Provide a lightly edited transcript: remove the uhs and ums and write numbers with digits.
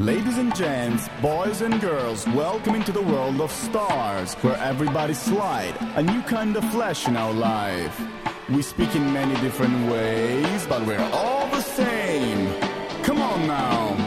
Ladies and gents, boys and girls, welcome into the world of stars, where everybody slide, a new kind of flesh in our life. We speak in many different ways, but we're all the same. Come on now.